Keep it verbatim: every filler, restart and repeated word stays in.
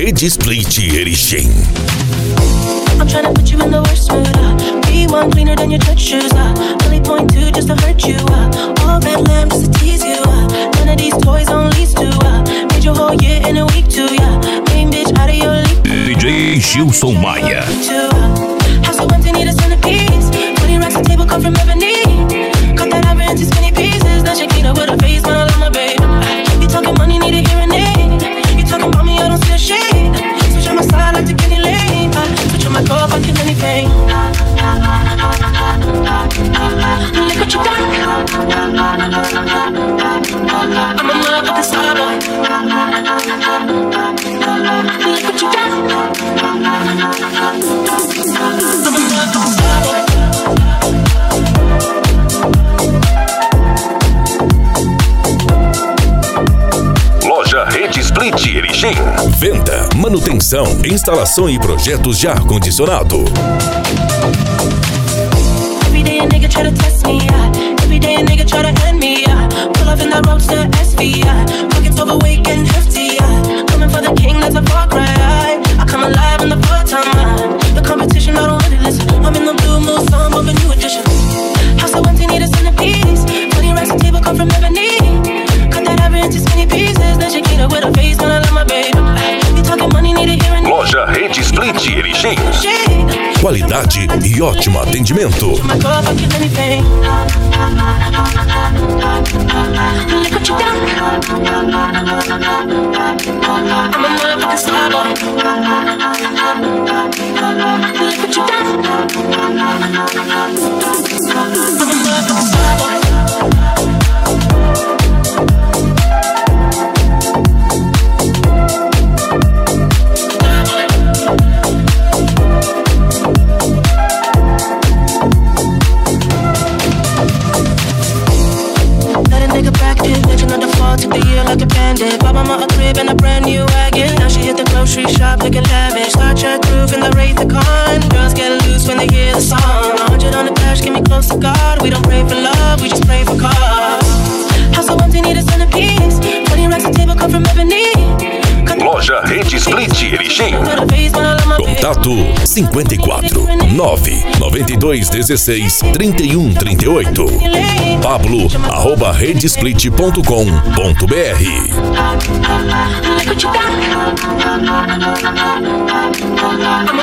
Rede Split Erechim. I'm tryna put you in the worst mood, uh. Be one cleaner than your church shoes, uh. Only point two just to hurt you, uh. All that lamb just to tease you, uh. None of these toys on lease to, uh. Made your whole year in a week too, yeah. Main bitch out of your league. D J Gilson Maia. House so empty, need a centerpiece. twenty racks a table come from ebony. Cut that ivory into skinny pieces. Now Shakira with a face, man, I love my babe. You talking money, need a hearing aid. You talking about me, I don't see a shade. Switch on my side like the Kenny Lane. Switch on my car, if I kill anything. Look what you done. I'm in love with the star boy. Look what you done. I'm in love with the star boy. Loja Rede Split Erechim. Venda, manutenção, instalação e projetos de ar-condicionado. Every day a nigga try to test me, yeah. Every day a nigga try to end me, yeah. Pull up in that roadster S V, yeah. Pockets overweight getting hefty, yeah. Coming for the king, that's a far cry. I come alive in the part-time line. The competition, I don't really listen. I'm in the blue mood, some of a new edition. House so empty, need a centerpiece. twenty racks a table come from ebony. Cut that ivory into skinny pieces. Then Shakira with a face, man, I love my babe. You talking money, need a hearing. Loja Rede Split Erechim. Qualidade e ótimo atendimento. My girl, if I kill anything. Look what you done. I'm in love with the star boy. Look what you done. I'm in love with the star boy. Took the year like a bandit. Bought mama a crib and a brand new wagon. Now she hit the grocery shop looking lavish. Star Trek roof in the Wraith the Con. Girls get loose when they hear the song. A hundred on the dash, get me close to God. We don't pray for love, we just pray for cause. House so empty, need a centerpiece. twenty racks a table come from ebony. Loja Rede Split Erechim. Contato cinquenta e quatro, nove, noventa e dois, dezesseis, trinta e um, trinta e oito. Pablo, arroba redesplit ponto com ponto br.